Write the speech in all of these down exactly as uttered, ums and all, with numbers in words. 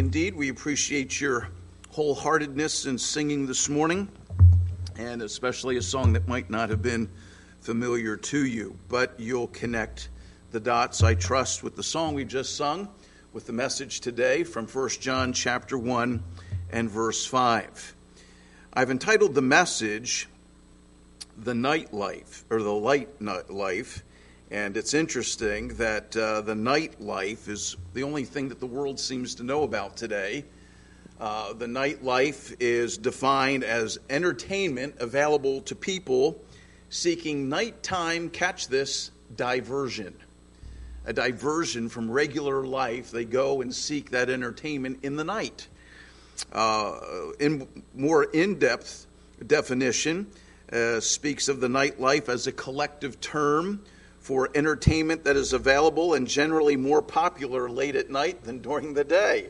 indeed. We appreciate your wholeheartedness in singing this morning, and especially a song that might not have been familiar to you, but you'll connect the dots, I trust, with the song we just sung, with the message today from First John chapter one and verse five. I've entitled the message, The Night Life, or The Light Life, and it's interesting that uh, the night life is the only thing that the world seems to know about today. Uh, the night life is defined as entertainment available to people seeking nighttime, catch this, diversion. A diversion from regular life. They go and seek that entertainment in the night. Uh, in more in-depth definition, uh, speaks of the nightlife as a collective term for entertainment that is available and generally more popular late at night than during the day.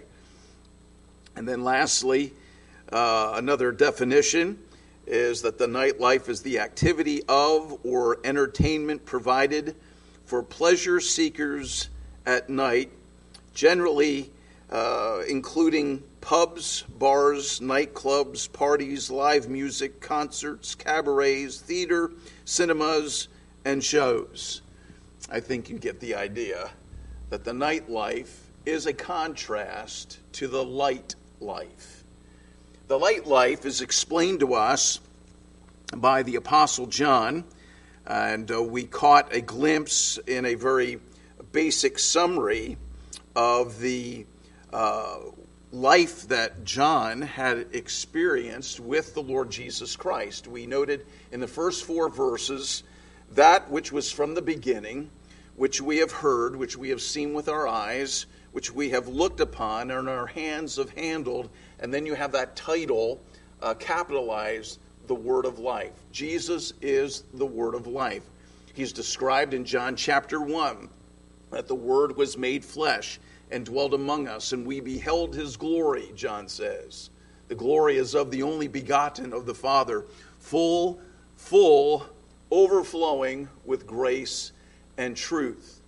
And then lastly, uh, another definition is that the nightlife is the activity of or entertainment provided for pleasure seekers at night, generally uh, including pubs, bars, nightclubs, parties, live music, concerts, cabarets, theater, cinemas, and shows. I think you get the idea that the nightlife is a contrast to the light life. The light life is explained to us by the Apostle John, and uh, we caught a glimpse in a very basic summary of the uh, life that John had experienced with the Lord Jesus Christ. We noted in the first four verses that which was from the beginning, which we have heard, which we have seen with our eyes, which we have looked upon and our hands have handled, and then you have that title uh, capitalized, the Word of Life. Jesus is the Word of Life. He's described in John chapter one that the Word was made flesh and dwelt among us, and we beheld his glory, John says. The glory is of the only begotten of the Father, full, full, overflowing with grace and truth.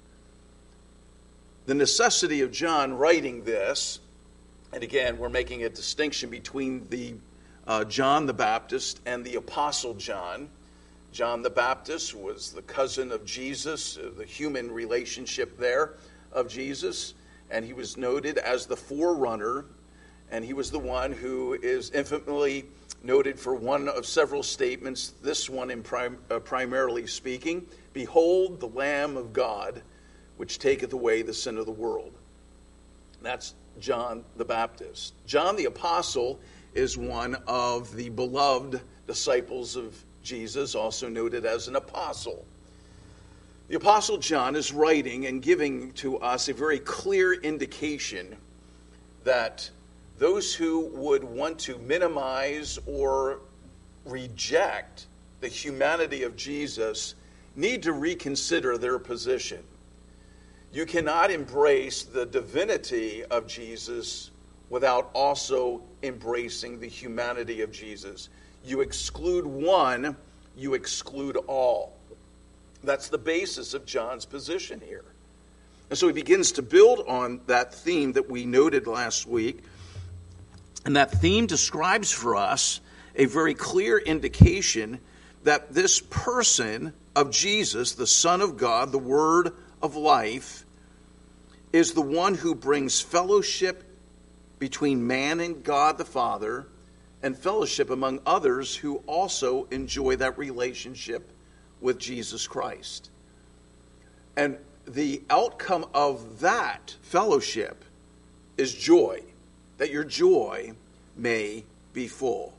The necessity of John writing this, and again, we're making a distinction between the uh, John the Baptist and the Apostle John. John the Baptist was the cousin of Jesus, uh, the human relationship there of Jesus, and he was noted as the forerunner, and he was the one who is infamously noted for one of several statements, this one in prim- uh, primarily speaking, "Behold the Lamb of God, which taketh away the sin of the world." That's John the Baptist. John the Apostle is one of the beloved disciples of Jesus, also noted as an apostle. The Apostle John is writing and giving to us a very clear indication that those who would want to minimize or reject the humanity of Jesus need to reconsider their position. You cannot embrace the divinity of Jesus without also embracing the humanity of Jesus. You exclude one, you exclude all. That's the basis of John's position here. And so he begins to build on that theme that we noted last week. And that theme describes for us a very clear indication that this person of Jesus, the Son of God, the Word of life, is the one who brings fellowship between man and God the Father, and fellowship among others who also enjoy that relationship with Jesus Christ. And the outcome of that fellowship is joy, that your joy may be full.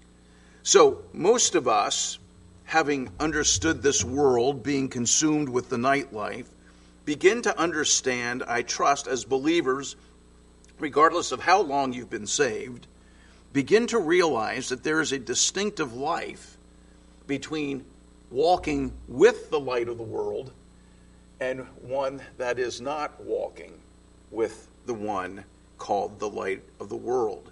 So most of us, having understood this world being consumed with the nightlife, begin to understand, I trust, as believers, regardless of how long you've been saved, begin to realize that there is a distinctive life between walking with the light of the world and one that is not walking with the one called the light of the world.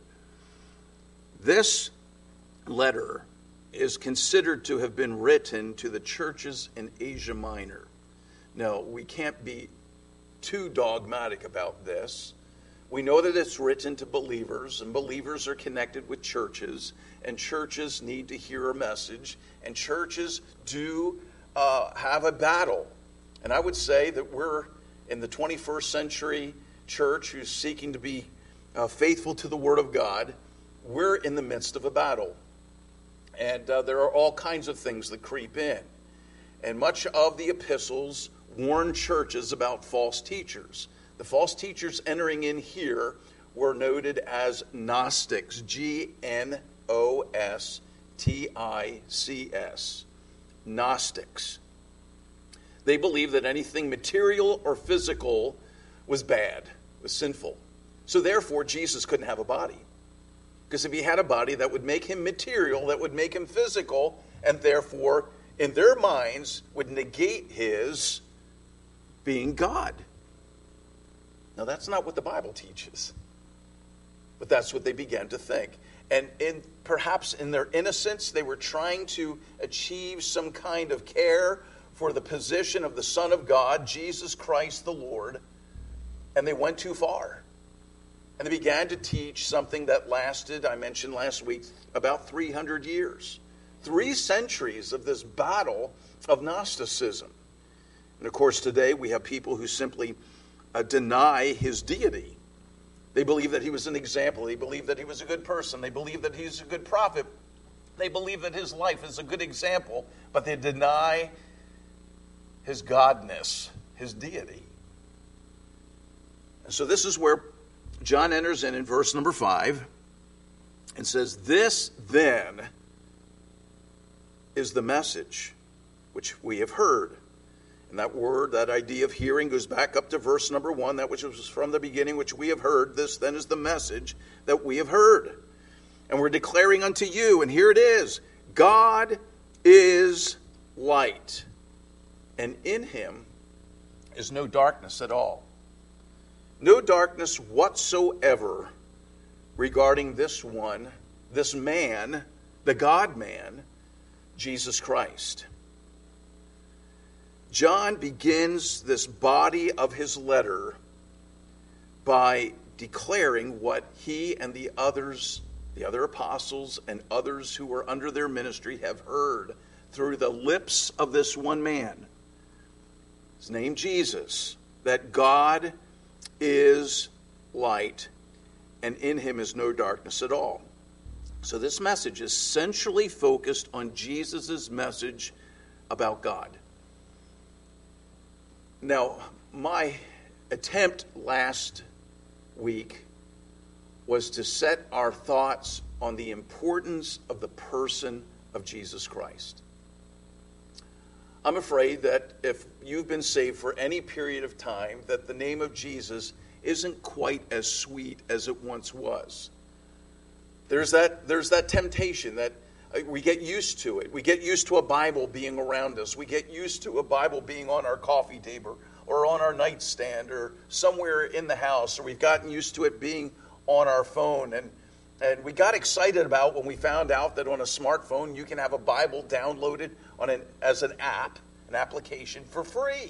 This letter is considered to have been written to the churches in Asia Minor. Now, we can't be too dogmatic about this, We know that it's written to believers, and believers are connected with churches, and churches need to hear a message, and churches do uh, have a battle. And I would say that we're in the twenty-first century church who's seeking to be uh, faithful to the Word of God. We're in the midst of a battle. And uh, there are all kinds of things that creep in. And much of the epistles warn churches about false teachers. The false teachers entering in here were noted as Gnostics, G N O S T I C S, Gnostics. They believed that anything material or physical was bad, was sinful. So therefore, Jesus couldn't have a body. Because if he had a body, that would make him material, that would make him physical, and therefore, in their minds, would negate his being God. Now, that's not what the Bible teaches. But that's what they began to think. And in perhaps in their innocence, they were trying to achieve some kind of care for the position of the Son of God, Jesus Christ the Lord, and they went too far. And they began to teach something that lasted, I mentioned last week, about three hundred years. Three centuries of this battle of Gnosticism. And of course, today we have people who simply uh, deny his deity. They believe that he was an example. They believe that he was a good person. They believe that he's a good prophet. They believe that his life is a good example, but they deny his godness, his deity. And so this is where John enters in in verse number five and says, "This then is the message which we have heard." And that word, that idea of hearing, goes back up to verse number one, that which was from the beginning, which we have heard. This then is the message that we have heard. And we're declaring unto you, and here it is, God is light, and in him is no darkness at all. No darkness whatsoever regarding this one, this man, the God-man, Jesus Christ. John begins this body of his letter by declaring what he and the others, the other apostles and others who were under their ministry have heard through the lips of this one man, his name Jesus, that God is light and in him is no darkness at all. So this message is centrally focused on Jesus' message about God. Now, my attempt last week was to set our thoughts on the importance of the person of Jesus Christ. I'm afraid that if you've been saved for any period of time, that the name of Jesus isn't quite as sweet as it once was. There's that, there's that temptation that we get used to it. We get used to a Bible being around us. We get used to a Bible being on our coffee table or on our nightstand or somewhere in the house, or we've gotten used to it being on our phone. And, and we got excited about when we found out that on a smartphone you can have a Bible downloaded on an, as an app, an application for free.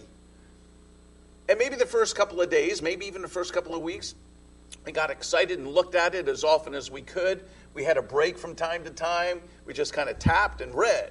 And maybe the first couple of days, maybe even the first couple of weeks, we got excited and looked at it as often as we could. We had a break from time to time. We just kind of tapped and read.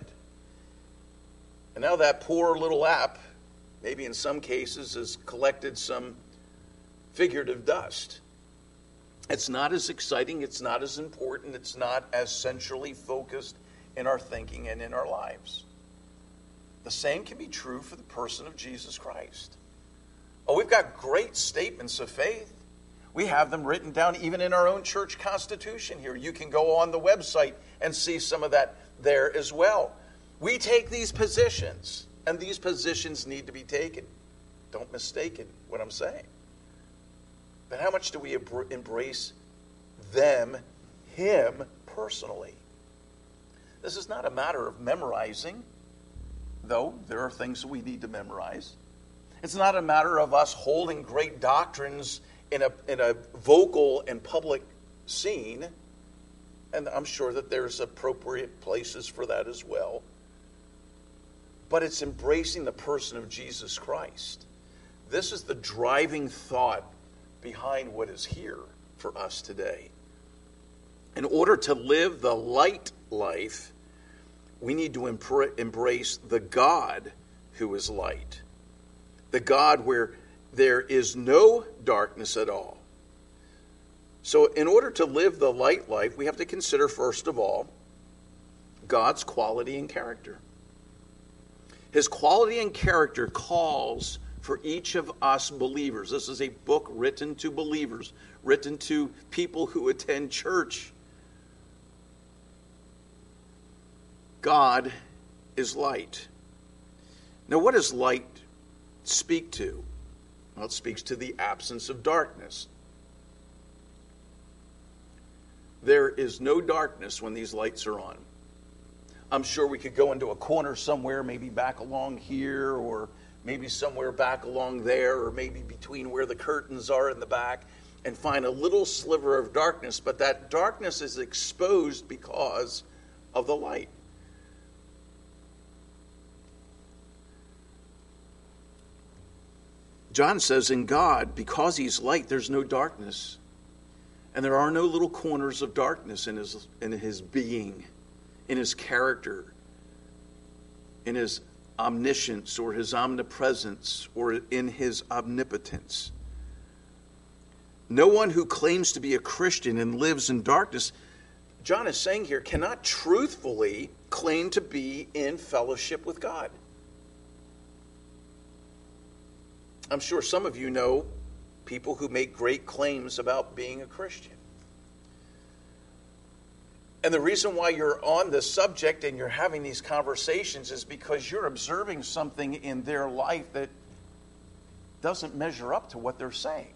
And now that poor little app, maybe in some cases, has collected some figurative dust. It's not as exciting. It's not as important. It's not as centrally focused in our thinking and in our lives. The same can be true for the person of Jesus Christ. Oh, we've got great statements of faith. We have them written down even in our own church constitution here. You can go on the website and see some of that there as well. We take these positions, and these positions need to be taken. Don't mistake it, what I'm saying. But how much do we embrace them, him, personally? This is not a matter of memorizing, though there are things that we need to memorize. It's not a matter of us holding great doctrines in a in a vocal and public scene, and I'm sure that there's appropriate places for that as well. But it's embracing the person of Jesus Christ. This is the driving thought behind what is here for us today. In order to live the light life, we need to embr- embrace the God who is light. The God where there is no darkness at all. So in order to live the light life, we have to consider, first of all, God's quality and character. His quality and character calls for each of us believers. This is a book written to believers, written to people who attend church. God is light. Now, what does light speak to? Well, it speaks to the absence of darkness. There is no darkness when these lights are on. I'm sure we could go into a corner somewhere, maybe back along here, or maybe somewhere back along there, or maybe between where the curtains are in the back, and find a little sliver of darkness, but that darkness is exposed because of the light. John says in God, because he's light, there's no darkness. And there are no little corners of darkness in his, in his being, in his character, in his omniscience or his omnipresence or in his omnipotence. No one who claims to be a Christian and lives in darkness, John is saying here, cannot truthfully claim to be in fellowship with God. I'm sure some of you know people who make great claims about being a Christian. And the reason why you're on this subject and you're having these conversations is because you're observing something in their life that doesn't measure up to what they're saying.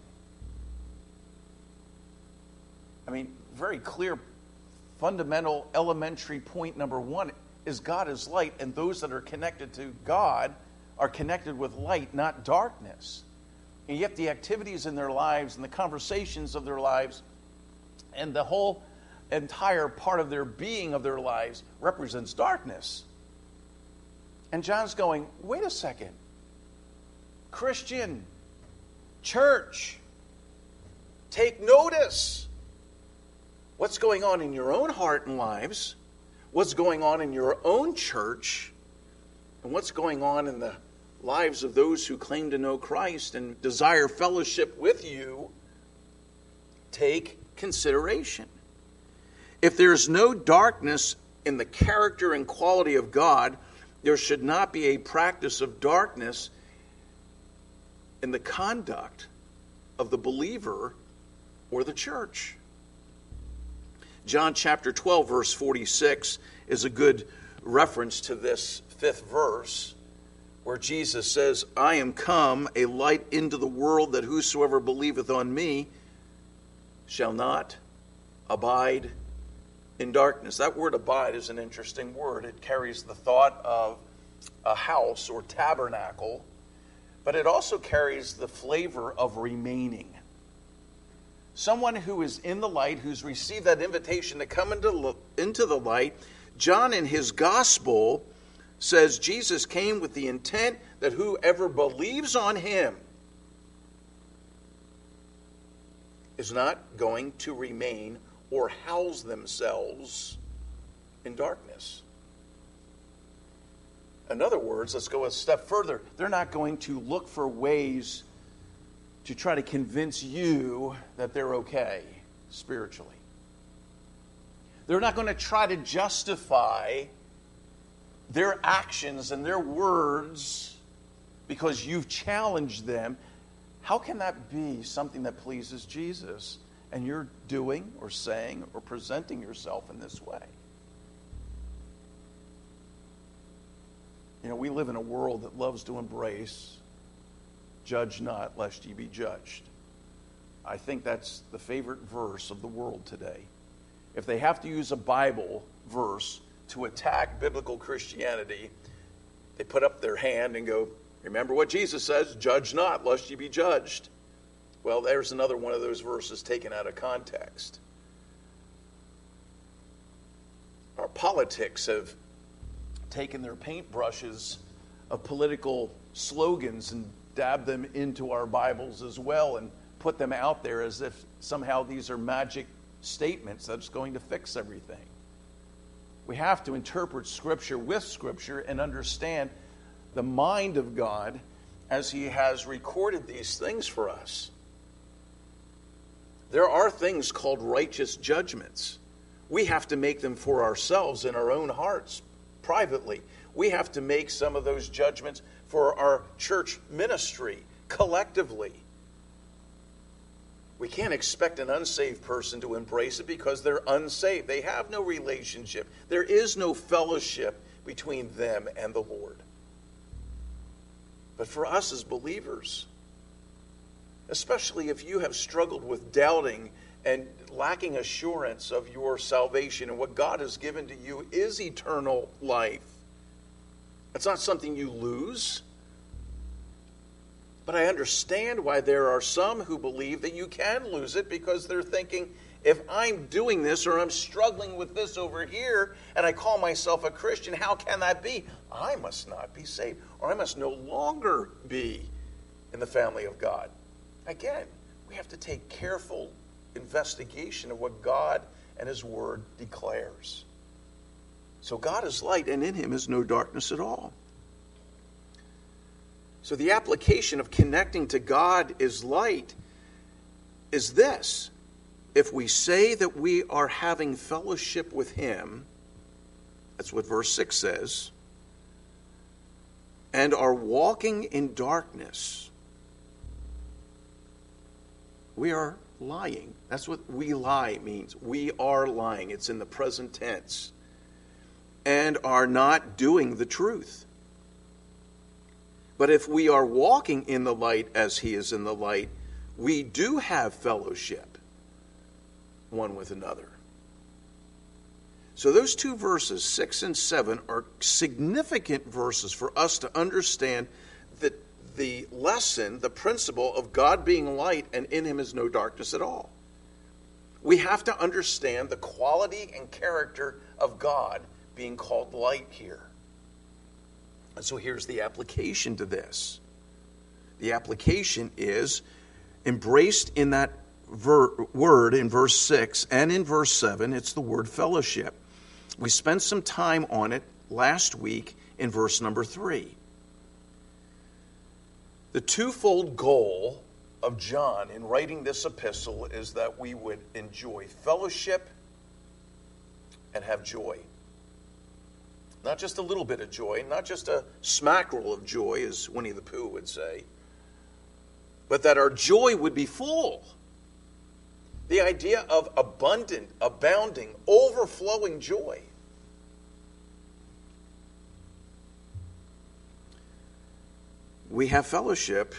I mean, very clear, fundamental, elementary point number one is God is light, and those that are connected to God are connected with light, not darkness. And yet the activities in their lives and the conversations of their lives and the whole entire part of their being of their lives represents darkness. And John's going, wait a second. Christian, church, take notice. What's going on in your own heart and lives? What's going on in your own church? And what's going on in the lives of those who claim to know Christ and desire fellowship with you? Take consideration. If there's no darkness in the character and quality of God, there should not be a practice of darkness in the conduct of the believer or the church. John chapter twelve, verse forty-six is a good reference to this fifth verse, where Jesus says, I am come a light into the world, that whosoever believeth on me shall not abide in darkness. That word abide is an interesting word. It carries the thought of a house or tabernacle, but it also carries the flavor of remaining. Someone who is in the light, who's received that invitation to come into, into the light. John in his gospel says Jesus came with the intent that whoever believes on him is not going to remain or house themselves in darkness. In other words, let's go a step further. They're not going to look for ways to try to convince you that they're okay spiritually. They're not going to try to justify their actions and their words because you've challenged them. How can that be something that pleases Jesus and you're doing or saying or presenting yourself in this way? You know, we live in a world that loves to embrace, judge not lest ye be judged. I think that's the favorite verse of the world today. If they have to use a Bible verse to attack biblical Christianity, they put up their hand and go, remember what Jesus says, judge not lest ye be judged. Well, there's another one of those verses taken out of context. Our politics have taken their paintbrushes of political slogans and dabbed them into our Bibles as well and put them out there as if somehow these are magic statements that's going to fix everything. We have to interpret Scripture with Scripture and understand the mind of God as He has recorded these things for us. There are things called righteous judgments. We have to make them for ourselves in our own hearts, privately. We have to make some of those judgments for our church ministry, collectively. We can't expect an unsaved person to embrace it because they're unsaved. They have no relationship. There is no fellowship between them and the Lord. But for us as believers, especially if you have struggled with doubting and lacking assurance of your salvation and what God has given to you is eternal life. It's not something you lose. But I understand why there are some who believe that you can lose it because they're thinking, if I'm doing this or I'm struggling with this over here and I call myself a Christian, how can that be? I must not be saved, or I must no longer be in the family of God. Again, we have to take careful investigation of what God and His Word declares. So God is light, and in Him is no darkness at all. So the application of connecting to God is light is this. If we say that we are having fellowship with Him, that's what verse six says, and are walking in darkness, we are lying. That's what we lie means. We are lying. It's in the present tense. And are not doing the truth. But if we are walking in the light as He is in the light, we do have fellowship one with another. So those two verses, six and seven, are significant verses for us to understand that the lesson, the principle of God being light and in Him is no darkness at all. We have to understand the quality and character of God being called light here. And so here's the application to this. The application is embraced in that ver- word in verse six and in verse seven. It's the word fellowship. We spent some time on it last week in verse number three. The twofold goal of John in writing this epistle is that we would enjoy fellowship and have joy. Not just a little bit of joy, not just a smackerel of joy, as Winnie the Pooh would say, but that our joy would be full. The idea of abundant, abounding, overflowing joy. We have fellowship.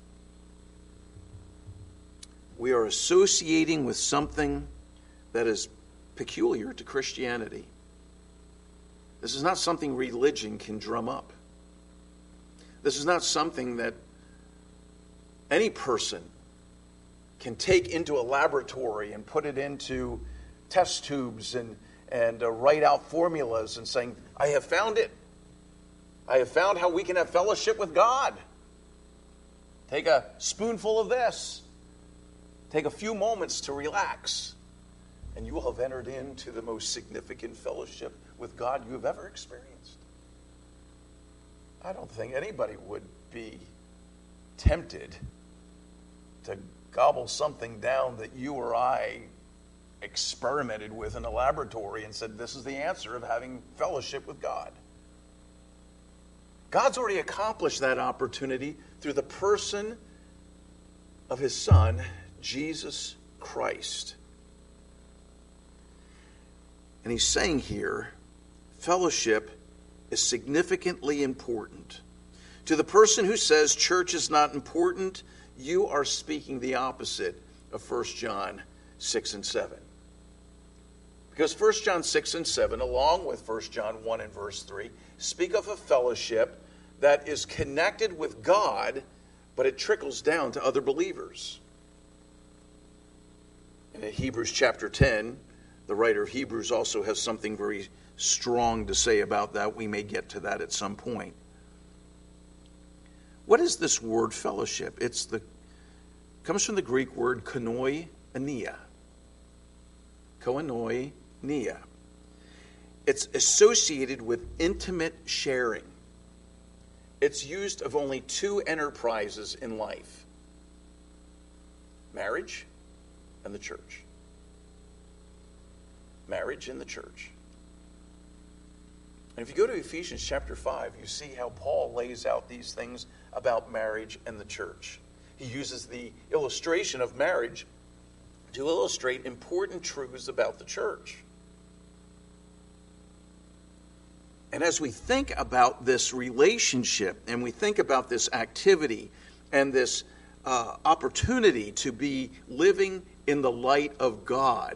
We are associating with something that is peculiar to Christianity. This is not something religion can drum up. This is not something that any person can take into a laboratory and put it into test tubes and, and uh, write out formulas and saying, I have found it. I have found how we can have fellowship with God. Take a spoonful of this. Take a few moments to relax. And you will have entered into the most significant fellowship with God you have ever experienced. I don't think anybody would be tempted to gobble something down that you or I experimented with in a laboratory and said, this is the answer of having fellowship with God. God's already accomplished that opportunity through the person of His Son, Jesus Christ. And He's saying here, fellowship is significantly important. To the person who says church is not important, you are speaking the opposite of First John six and seven. Because First John six and seven, along with First John one and verse three, speak of a fellowship that is connected with God, but it trickles down to other believers. In Hebrews chapter ten, the writer of Hebrews also has something very strong to say about that. We may get to that at some point. What is this word fellowship? It's the comes from the Greek word koinonia. Koinonia. It's associated with intimate sharing. It's used of only two enterprises in life: marriage and the church. Marriage and the church. And if you go to Ephesians chapter five, you see how Paul lays out these things about marriage and the church. He uses the illustration of marriage to illustrate important truths about the church. And as we think about this relationship, and we think about this activity and this uh, opportunity to be living in the light of God,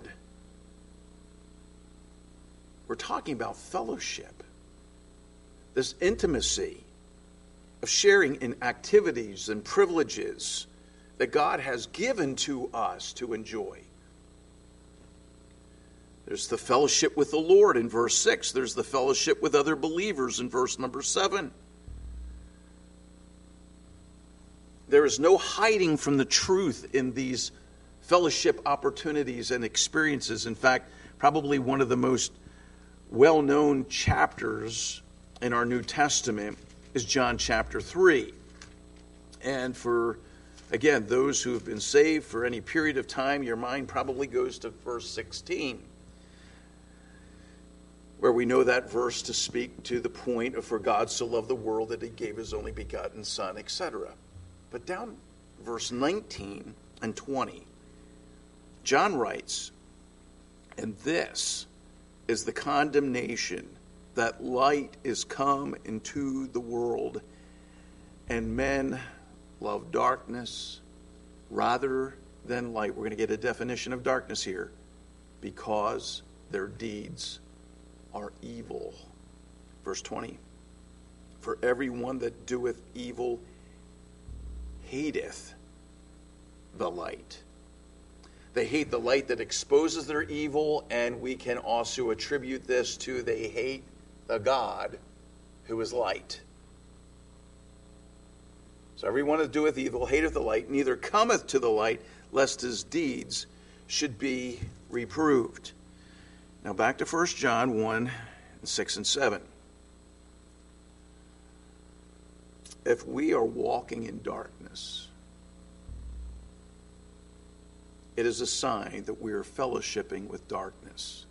we're talking about fellowship, this intimacy of sharing in activities and privileges that God has given to us to enjoy. There's the fellowship with the Lord in verse six. There's the fellowship with other believers in verse number seven. There is no hiding from the truth in these fellowship opportunities and experiences. In fact, probably one of the most well-known chapters in our New Testament is John chapter three. And for, again, those who have been saved for any period of time, your mind probably goes to verse sixteen, where we know that verse to speak to the point of, for God so loved the world that he gave his only begotten Son, et cetera. But down verse nineteen and twenty, John writes, "And this is the condemnation, that light is come into the world, and men love darkness rather than light." We're going to get a definition of darkness here. "Because their deeds are evil." Verse twenty, "For everyone that doeth evil hateth the light." They hate the light that exposes their evil, and we can also attribute this to they hate the God who is light. So everyone that doeth evil hateth the light, neither cometh to the light, lest his deeds should be reproved. Now back to First John one, six and seven. If we are walking in darkness, it is a sign that we are fellowshipping with darkness.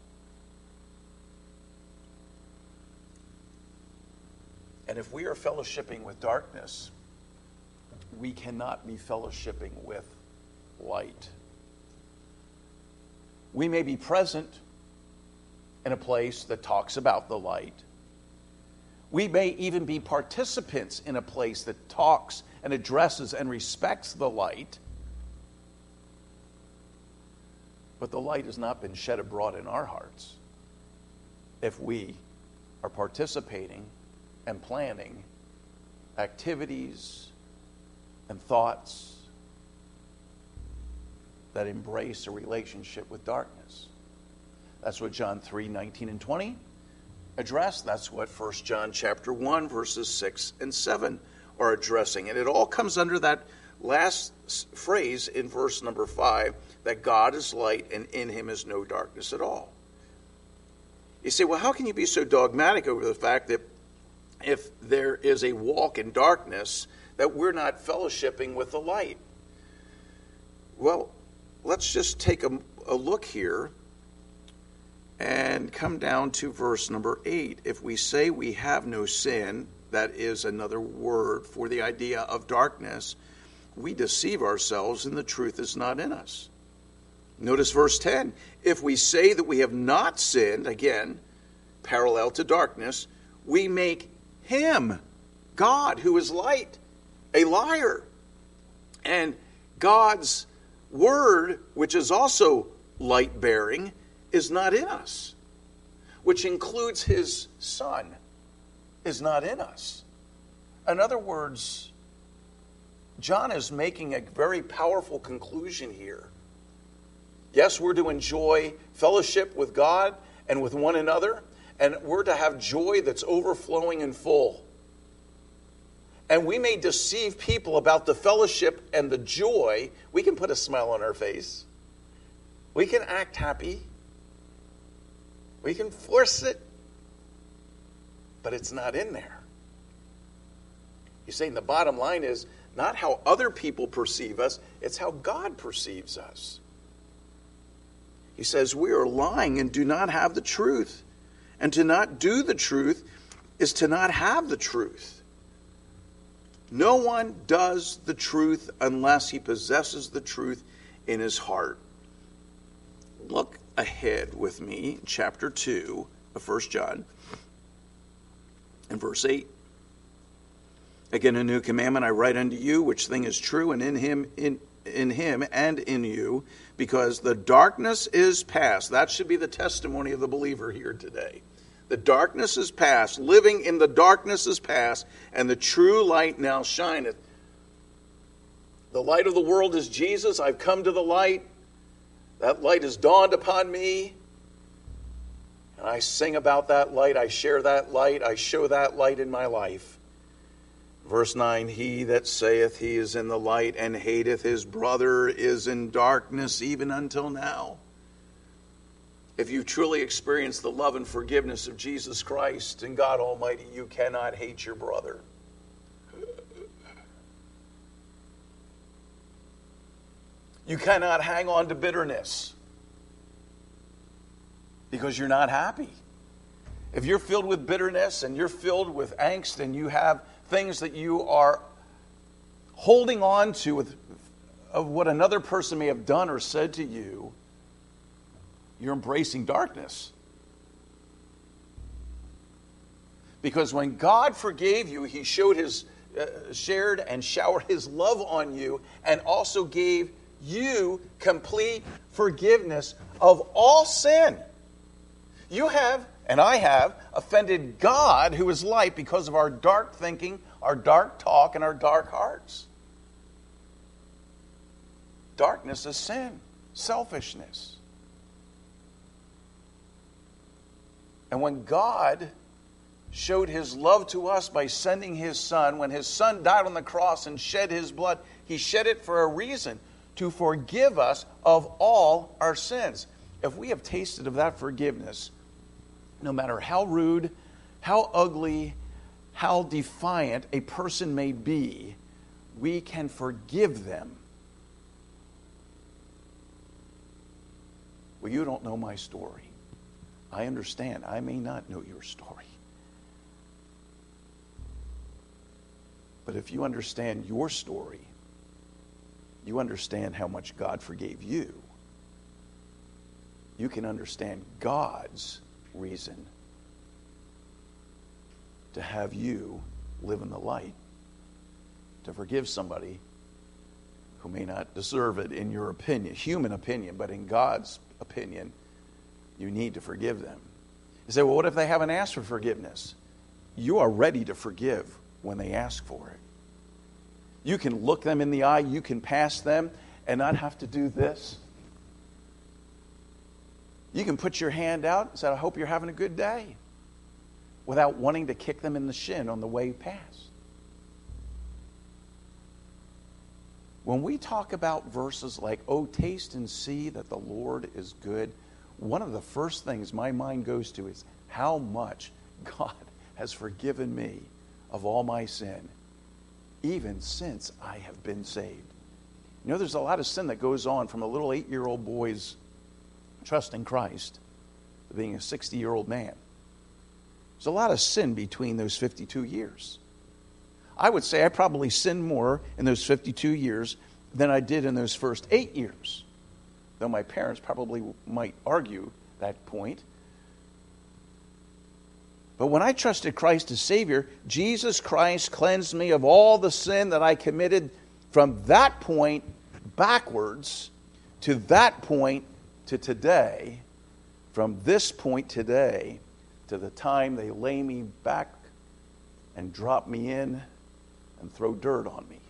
And if we are fellowshipping with darkness, we cannot be fellowshipping with light. We may be present in a place that talks about the light. We may even be participants in a place that talks and addresses and respects the light. But the light has not been shed abroad in our hearts if we are participating and planning activities and thoughts that embrace a relationship with darkness. That's what John three, nineteen and twenty address. That's what First John chapter one, verses six and seven are addressing. And it all comes under that last phrase in verse number five, that God is light and in him is no darkness at all. You say, well, how can you be so dogmatic over the fact that if there is a walk in darkness, that we're not fellowshipping with the light? Well, let's just take a, a look here and come down to verse number eight. If we say we have no sin, that is another word for the idea of darkness, we deceive ourselves and the truth is not in us. Notice verse ten. If we say that we have not sinned, again, parallel to darkness, we make him, God, who is light, a liar. And God's word, which is also light-bearing, is not in us, which includes his Son, is not in us. In other words, John is making a very powerful conclusion here. Yes, we're to enjoy fellowship with God and with one another, and we're to have joy that's overflowing and full. And we may deceive people about the fellowship and the joy. We can put a smile on our face. We can act happy. We can force it. But it's not in there. He's saying the bottom line is not how other people perceive us, it's how God perceives us. He says we are lying and do not have the truth. And to not do the truth is to not have the truth. No one does the truth unless he possesses the truth in his heart. Look ahead with me, chapter two of First John, and verse eight. Again, a new commandment I write unto you, which thing is true, and in him, in, in him and in you, because the darkness is past. That should be the testimony of the believer here today. The darkness is past, living in the darkness is past, and the true light now shineth. The light of the world is Jesus. I've come to the light. That light has dawned upon me. And I sing about that light. I share that light. I show that light in my life. Verse nine, he that saith he is in the light and hateth his brother is in darkness even until now. If you truly experience the love and forgiveness of Jesus Christ and God Almighty, you cannot hate your brother. You cannot hang on to bitterness because you're not happy. If you're filled with bitterness and you're filled with angst and you have things that you are holding on to with, of what another person may have done or said to you, you're embracing darkness. Because when God forgave you, he showed his, uh, shared and showered his love on you and also gave you complete forgiveness of all sin. You have, and I have, offended God, who is light, because of our dark thinking, our dark talk, and our dark hearts. Darkness is sin, selfishness. And when God showed his love to us by sending his Son, when his Son died on the cross and shed his blood, he shed it for a reason, to forgive us of all our sins. If we have tasted of that forgiveness, no matter how rude, how ugly, how defiant a person may be, we can forgive them. Well, you don't know my story. I understand. I may not know your story. But if you understand your story, you understand how much God forgave you. You can understand God's reason to have you live in the light, to forgive somebody who may not deserve it in your opinion, human opinion, but in God's opinion, you need to forgive them. You say, well, what if they haven't asked for forgiveness? You are ready to forgive when they ask for it. You can look them in the eye, you can pass them, and not have to do this. You can put your hand out and say, I hope you're having a good day, without wanting to kick them in the shin on the way past. When we talk about verses like, oh, taste and see that the Lord is good, one of the first things my mind goes to is how much God has forgiven me of all my sin, even since I have been saved. You know, there's a lot of sin that goes on from a little eight-year-old boy's trust in Christ to being a sixty-year-old man. There's a lot of sin between those fifty-two years. I would say I probably sinned more in those fifty-two years than I did in those first eight years. Though my parents probably might argue that point. But when I trusted Christ as Savior, Jesus Christ cleansed me of all the sin that I committed from that point backwards to that point to today, from this point today to the time they lay me back and drop me in and throw dirt on me.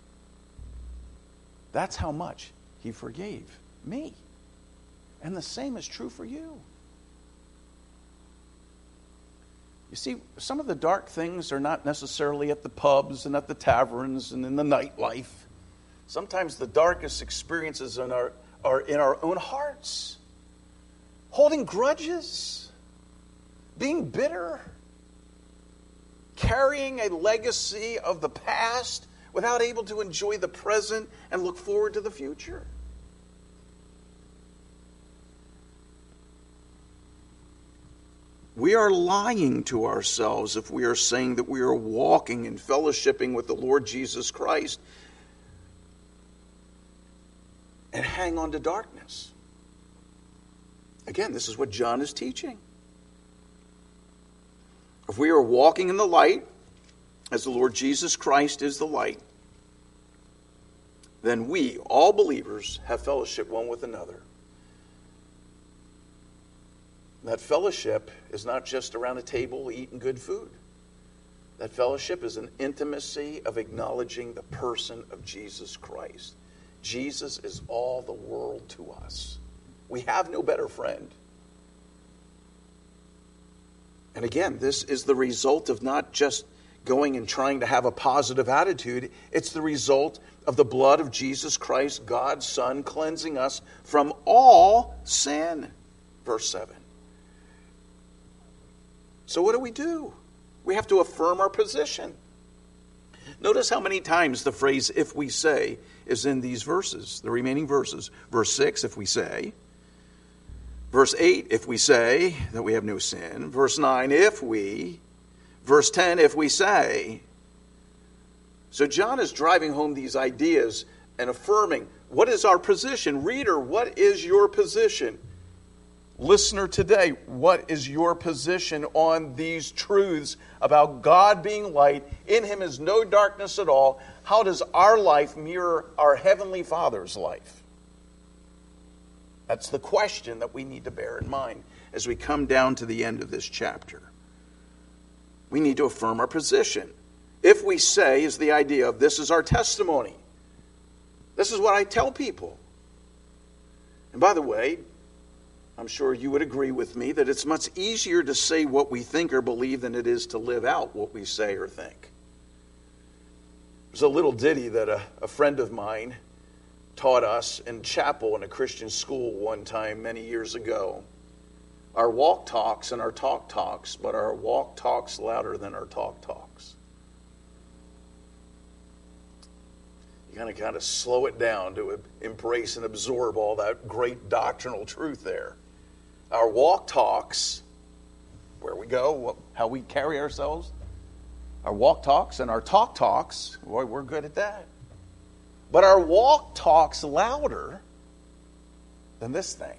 That's how much he forgave me. And the same is true for you. You see, some of the dark things are not necessarily at the pubs and at the taverns and in the nightlife. Sometimes the darkest experiences in our, are in our own hearts. Holding grudges, being bitter, carrying a legacy of the past without able to enjoy the present and look forward to the future. We are lying to ourselves if we are saying that we are walking and fellowshipping with the Lord Jesus Christ and hang on to darkness. Again, this is what John is teaching. If we are walking in the light, as the Lord Jesus Christ is the light, then we, all believers, have fellowship one with another. That fellowship is not just around a table eating good food. That fellowship is an intimacy of acknowledging the person of Jesus Christ. Jesus is all the world to us. We have no better friend. And again, this is the result of not just going and trying to have a positive attitude. It's the result of the blood of Jesus Christ, God's Son, cleansing us from all sin. Verse seven. So what do we do? We have to affirm our position. Notice how many times the phrase "if we say" is in these verses, the remaining verses. Verse six, if we say. Verse eight, if we say that we have no sin. Verse nine, if we. Verse ten, if we say. So John is driving home these ideas and affirming, what is our position? Reader, what is your position? Listener today, what is your position on these truths about God being light? In him is no darkness at all. How does our life mirror our Heavenly Father's life? That's the question that we need to bear in mind as we come down to the end of this chapter. We need to affirm our position. If we say is the idea of this is our testimony. This is what I tell people. And by the way, I'm sure you would agree with me that it's much easier to say what we think or believe than it is to live out what we say or think. There's a little ditty that a, a friend of mine taught us in chapel in a Christian school one time many years ago. Our walk talks and our talk talks, but our walk talks louder than our talk talks. You kind of kind of slow it down to embrace and absorb all that great doctrinal truth there. Our walk talks, where we go, how we carry ourselves, our walk talks and our talk talks, boy, we're good at that. But our walk talks louder than this thing.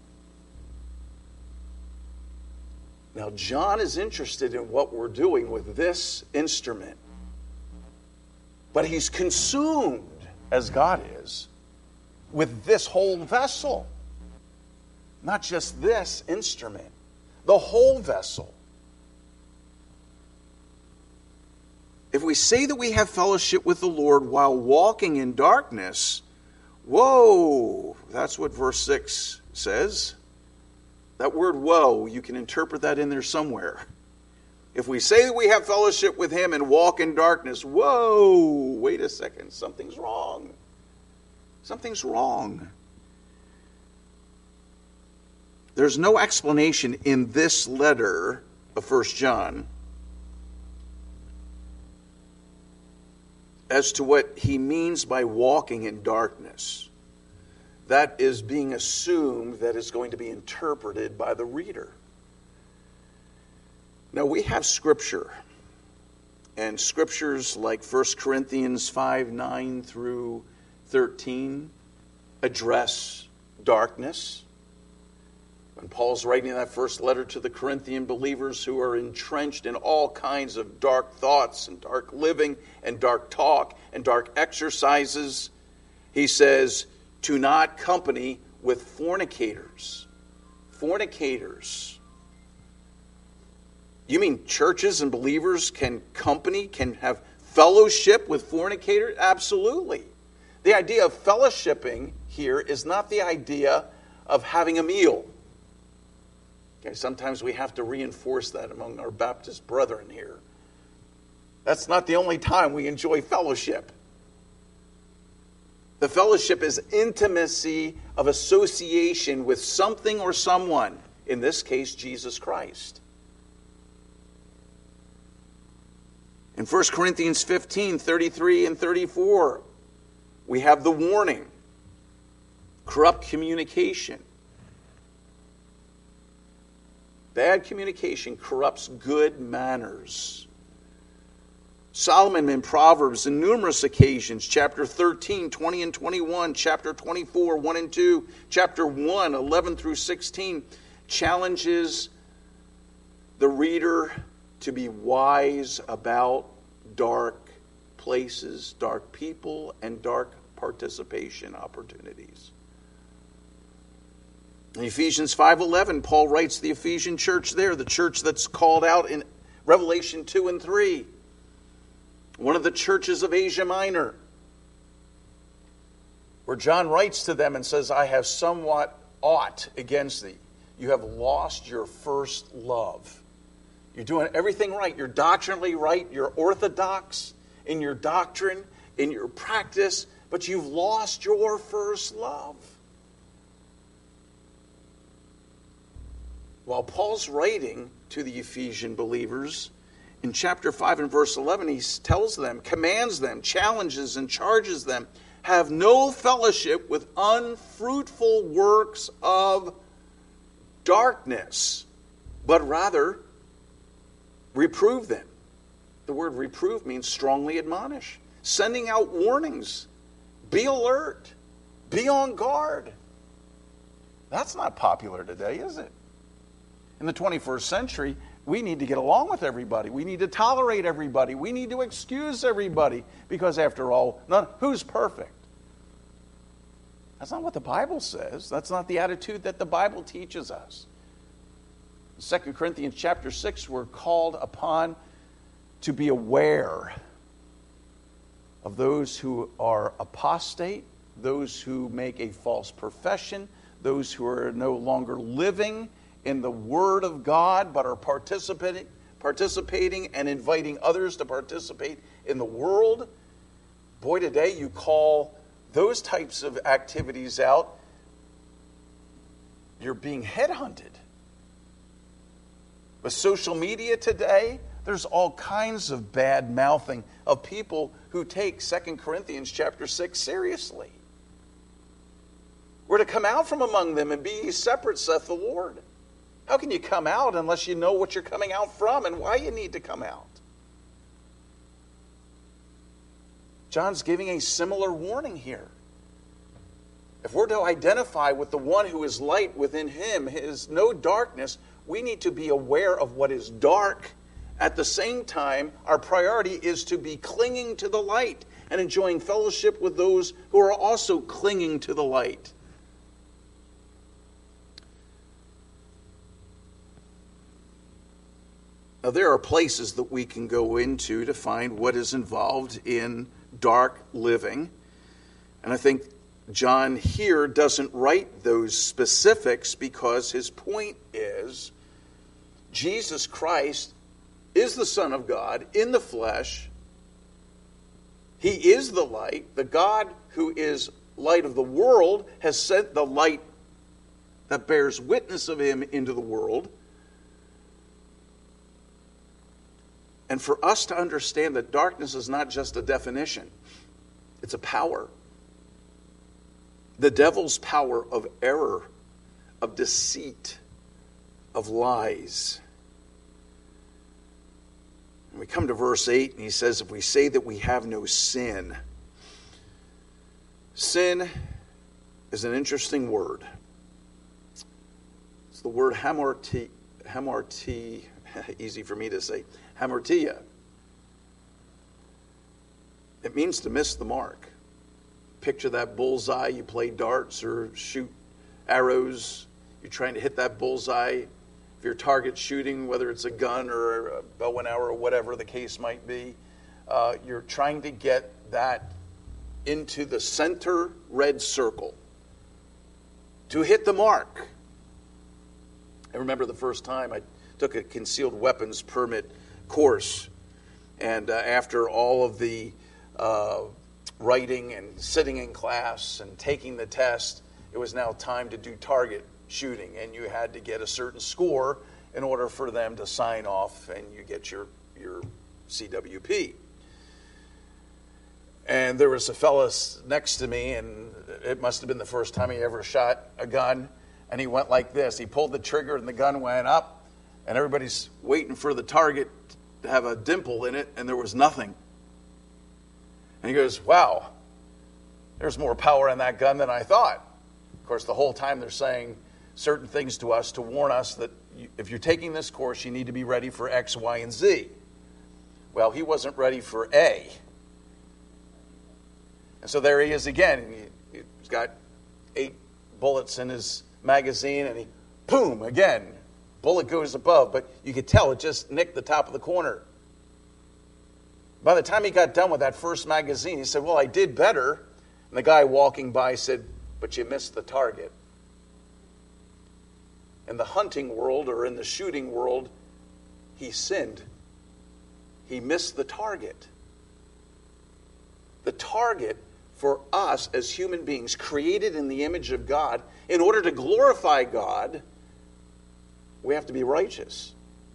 Now, John is interested in what we're doing with this instrument. But he's consumed, as God is, with this whole vessel. Not just this instrument, the whole vessel. If we say that we have fellowship with the Lord while walking in darkness, whoa, that's what verse six says. That word "woe," you can interpret that in there somewhere. If we say that we have fellowship with him and walk in darkness, whoa, wait a second, something's wrong. Something's wrong. There's no explanation in this letter of First John as to what he means by walking in darkness. That is being assumed that is going to be interpreted by the reader. Now, we have Scripture, and Scriptures like First Corinthians five, nine through thirteen address darkness. When Paul's writing that first letter to the Corinthian believers who are entrenched in all kinds of dark thoughts and dark living and dark talk and dark exercises, he says, to not company with fornicators. Fornicators. You mean churches and believers can company, can have fellowship with fornicators? Absolutely. The idea of fellowshipping here is not the idea of having a meal. Okay, sometimes we have to reinforce that among our Baptist brethren here. That's not the only time we enjoy fellowship. The fellowship is intimacy of association with something or someone, in this case, Jesus Christ. In First Corinthians fifteen, thirty-three and thirty-four, we have the warning. Corrupt communication. Bad communication corrupts good manners. Solomon in Proverbs in numerous occasions, chapter thirteen, twenty and twenty-one, chapter twenty-four, one and two, chapter one, eleven through sixteen, challenges the reader to be wise about dark places, dark people, and dark participation opportunities. In Ephesians five eleven, Paul writes the Ephesian church there, the church that's called out in Revelation two and three. One of the churches of Asia Minor, where John writes to them and says, I have somewhat aught against thee. You have lost your first love. You're doing everything right. You're doctrinally right. You're orthodox in your doctrine, in your practice, but you've lost your first love. While Paul's writing to the Ephesian believers, in chapter five and verse eleven, he tells them, commands them, challenges and charges them, have no fellowship with unfruitful works of darkness, but rather reprove them. The word reprove means strongly admonish, sending out warnings. Be alert. Be on guard. That's not popular today, is it? In the twenty-first century, we need to get along with everybody. We need to tolerate everybody. We need to excuse everybody. Because after all, none, who's perfect? That's not what the Bible says. That's not the attitude that the Bible teaches us. In Second Corinthians chapter six, we're called upon to be aware of those who are apostate, those who make a false profession, those who are no longer living in the Word of God, but are participating, participating and inviting others to participate in the world. Boy, today you call those types of activities out, you're being headhunted. With social media today, there's all kinds of bad mouthing of people who take Second Corinthians chapter six seriously. We're to come out from among them and be ye separate, saith the Lord. How can you come out unless you know what you're coming out from and why you need to come out? John's giving a similar warning here. If we're to identify with the one who is light, within him is no darkness, we need to be aware of what is dark. At the same time, our priority is to be clinging to the light and enjoying fellowship with those who are also clinging to the light. Now, there are places that we can go into to find what is involved in dark living. And I think John here doesn't write those specifics because his point is Jesus Christ is the Son of God in the flesh. He is the light. The God who is light of the world has sent the light that bears witness of him into the world. And for us to understand that darkness is not just a definition, it's a power. The devil's power of error, of deceit, of lies. And we come to verse eight, and he says, if we say that we have no sin. Sin is an interesting word. It's the word hamarti, hamarti, easy for me to say, hamartia. It means to miss the mark. Picture that bullseye. You play darts or shoot arrows. You're trying to hit that bullseye. If you're target shooting, whether it's a gun or a bow and arrow or whatever the case might be, uh, you're trying to get that into the center red circle to hit the mark. I remember the first time I took a concealed weapons permit course, and uh, after all of the uh, writing and sitting in class and taking the test, it was now time to do target shooting, and you had to get a certain score in order for them to sign off and you get your, your C W P. And there was a fellow next to me, and it must have been the first time he ever shot a gun, and he went like this. He pulled the trigger and the gun went up, and everybody's waiting for the target to have a dimple in it, and there was nothing. And he goes, wow, there's more power in that gun than I thought. Of course, the whole time they're saying certain things to us to warn us that you, if you're taking this course, you need to be ready for X, Y, and Z. Well, he wasn't ready for A. And so there he is again. And he, he's got eight bullets in his magazine, and he, boom, again, bullet goes above. But you could tell it just nicked the top of the corner. By the time he got done with that first magazine, he said, well, I did better. And the guy walking by said, but you missed the target. In the hunting world or in the shooting world, he sinned. He missed the target. The target for us as human beings, created in the image of God, in order to glorify God, we have to be righteous.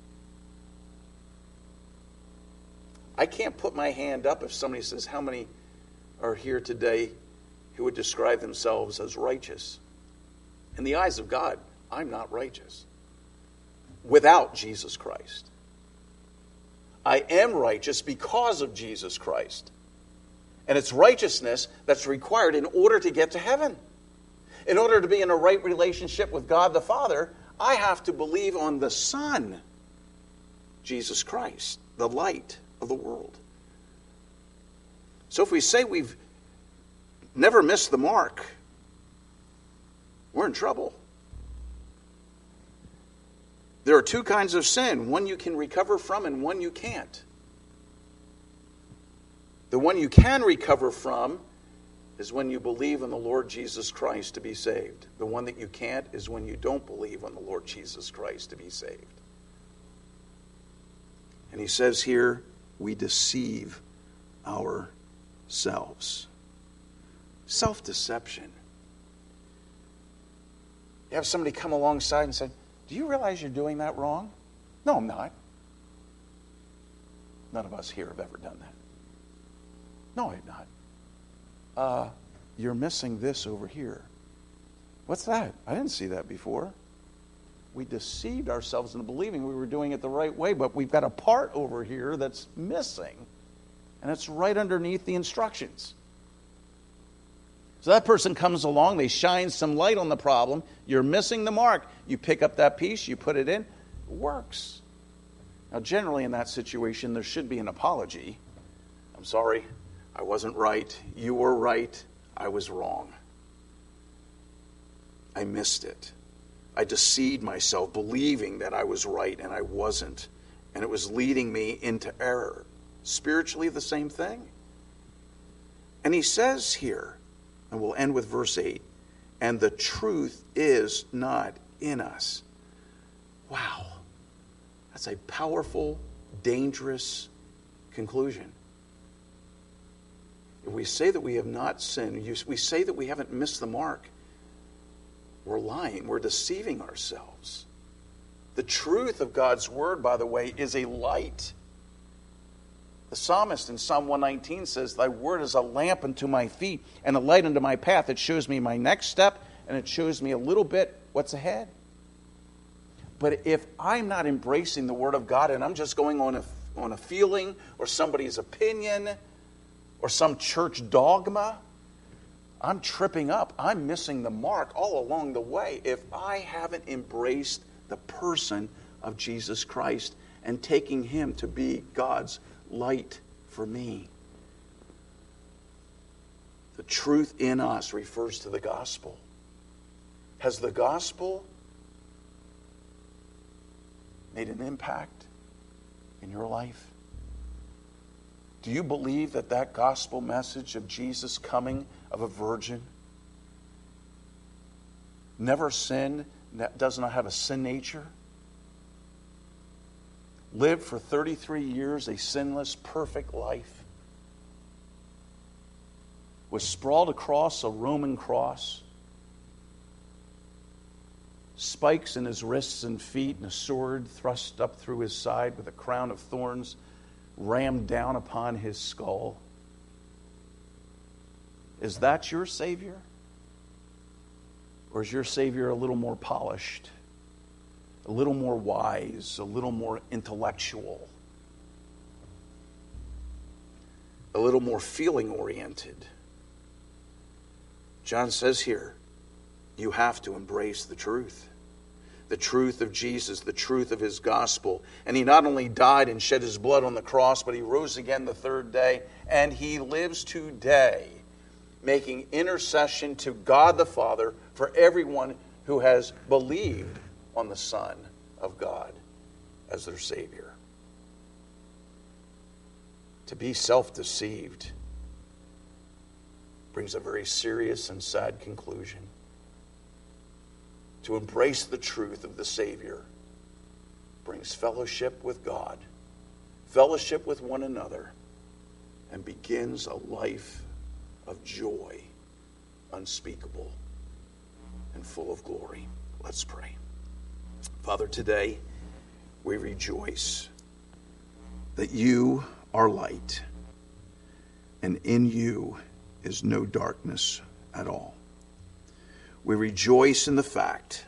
I can't put my hand up if somebody says, how many are here today who would describe themselves as righteous? In the eyes of God, I'm not righteous without Jesus Christ. I am righteous because of Jesus Christ. And it's righteousness that's required in order to get to heaven. In order to be in a right relationship with God the Father, I have to believe on the Son, Jesus Christ, the light of the world. So if we say we've never missed the mark, we're in trouble. There are two kinds of sin, one you can recover from and one you can't. The one you can recover from is when you believe in the Lord Jesus Christ to be saved. The one that you can't is when you don't believe in the Lord Jesus Christ to be saved. And he says here, we deceive ourselves. Self-deception. You have somebody come alongside and say, do you realize you're doing that wrong? No, I'm not. None of us here have ever done that. No, I'm not. Uh, you're missing this over here. What's that? I didn't see that before. We deceived ourselves into believing we were doing it the right way, but we've got a part over here that's missing, and it's right underneath the instructions. So that person comes along, they shine some light on the problem, you're missing the mark, you pick up that piece, you put it in, it works. Now generally in that situation there should be an apology. I'm sorry, I wasn't right, you were right, I was wrong. I missed it. I deceived myself believing that I was right and I wasn't, and it was leading me into error. Spiritually the same thing. And he says here, and we'll end with verse eight, and the truth is not in us. Wow. That's a powerful, dangerous conclusion. If we say that we have not sinned, we say that we haven't missed the mark, we're lying, we're deceiving ourselves. The truth of God's word, by the way, is a light. The psalmist in Psalm one nineteen says, thy word is a lamp unto my feet and a light unto my path. It shows me my next step and it shows me a little bit what's ahead. But if I'm not embracing the word of God and I'm just going on a, on a feeling or somebody's opinion or some church dogma, I'm tripping up. I'm missing the mark all along the way if I haven't embraced the person of Jesus Christ and taking him to be God's light for me. The truth in us refers to the gospel. Has the gospel made an impact in your life? Do you believe that that gospel message of Jesus coming of a virgin, never sinned, that does not have a sin nature, lived for thirty-three years a sinless, perfect life, was sprawled across a Roman cross, spikes in his wrists and feet, and a sword thrust up through his side with a crown of thorns rammed down upon his skull. Is that your Savior? Or is your Savior a little more polished, a little more wise, a little more intellectual, a little more feeling-oriented? John says here, you have to embrace the truth. The truth of Jesus, the truth of his gospel. And he not only died and shed his blood on the cross, but he rose again the third day. And he lives today, making intercession to God the Father for everyone who has believed on the Son of God as their Savior. To be self-deceived brings a very serious and sad conclusion. To embrace the truth of the Savior brings fellowship with God, fellowship with one another, and begins a life of joy, unspeakable and full of glory. Let's pray. Father, today we rejoice that you are light, and in you is no darkness at all. We rejoice in the fact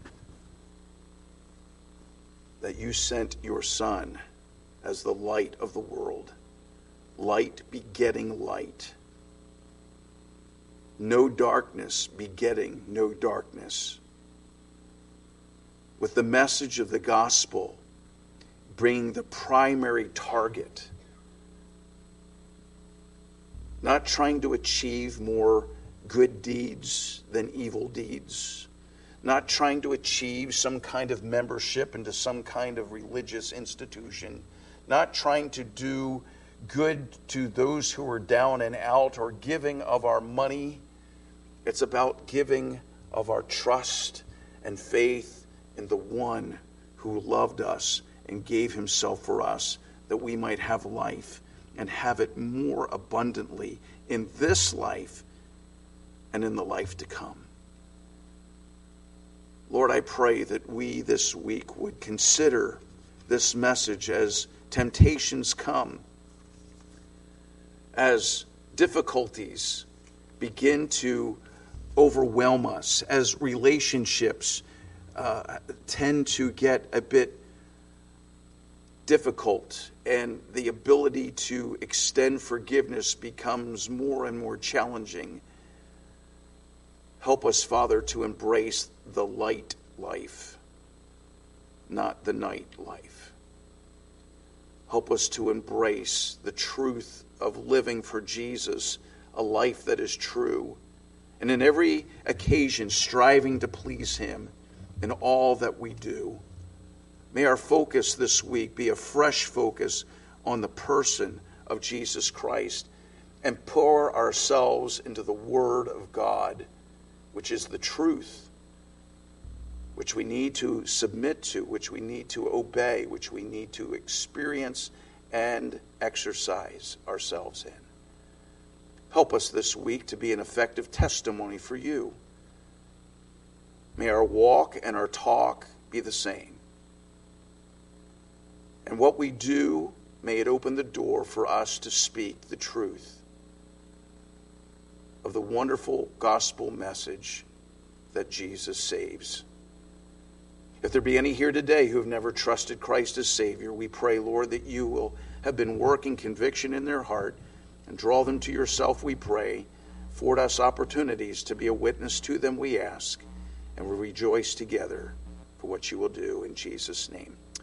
that you sent your Son as the light of the world, light begetting light, no darkness begetting no darkness, with the message of the gospel bringing the primary target, not trying to achieve more good deeds than evil deeds, not trying to achieve some kind of membership into some kind of religious institution, not trying to do good to those who are down and out or giving of our money. It's about giving of our trust and faith in the one who loved us and gave himself for us that we might have life and have it more abundantly in this life and in the life to come. Lord, I pray that we this week would consider this message as temptations come, as difficulties begin to overwhelm us, as relationships uh, tend to get a bit difficult and the ability to extend forgiveness becomes more and more challenging. Help us, Father, to embrace the light life, not the night life. Help us to embrace the truth of living for Jesus, a life that is true, and in every occasion striving to please him in all that we do. May our focus this week be a fresh focus on the person of Jesus Christ and pour ourselves into the Word of God, which is the truth, which we need to submit to, which we need to obey, which we need to experience and exercise ourselves in. Help us this week to be an effective testimony for you. May our walk and our talk be the same. And what we do, may it open the door for us to speak the truth of the wonderful gospel message that Jesus saves. If there be any here today who have never trusted Christ as Savior, we pray, Lord, that you will have been working conviction in their heart and draw them to yourself, we pray. Afford us opportunities to be a witness to them, we ask, and we rejoice together for what you will do in Jesus' name.